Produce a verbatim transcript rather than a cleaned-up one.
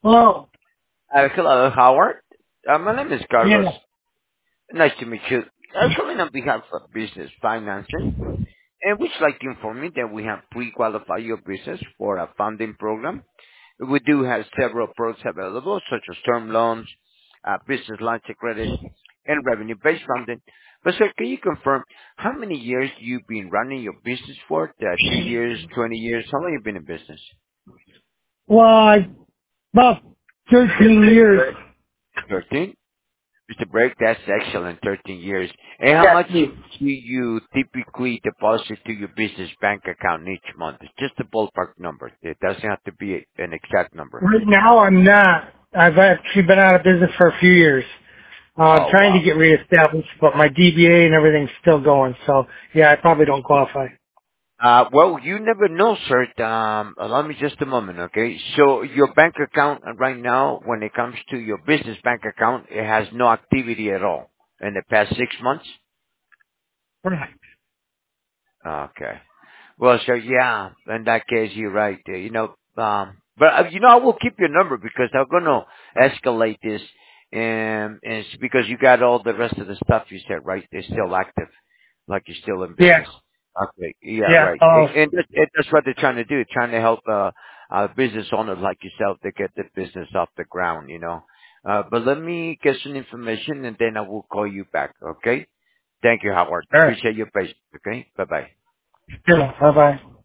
Oh, Uh, hello, Howard. Uh, my name is Carlos. yeah. Nice to meet you. I'm calling on behalf of Business Financing, and we'd like to inform you that we have pre-qualified your business for a funding program. We do have several products available, such as term loans, uh, business lines of credit, and revenue-based funding. But sir, can you confirm how many years you've been running your business for? Uh, two years, twenty years? How long you been in business? Well, I, about thirteen years. thirteen? Mister Break, that's excellent, thirteen years. And how Yes. much do you typically deposit to your business bank account each month? It's just a ballpark number. It doesn't have to be an exact number. Right now, I'm not. I've actually been out of business for a few years. Uh, I'm Oh, trying to wow. get reestablished, but my D B A and everything's still going. So, yeah, I probably don't qualify. Uh, well, you never know, sir. Um, allow me just a moment, okay? So your bank account uh, right now, when it comes to your business bank account, it has no activity at all in the past six months? Right. Okay. Well, sir, yeah, in that case, you're right. Uh, You know, um, but uh, you know, I will keep your number because I'm gonna escalate this, and, and it's because you got all the rest of the stuff you said, right? They're still active, like you're still in Yeah. business. Okay, yeah, Yeah. right. Uh, And, and that, and that's what they're trying to do, trying to help uh, uh, business owners like yourself to get the business off the ground, you know. Uh, but let me get some information, and then I will call you back. Okay? Thank you, Howard. all right. Appreciate your patience. Okay? Bye bye. Yeah. Bye bye.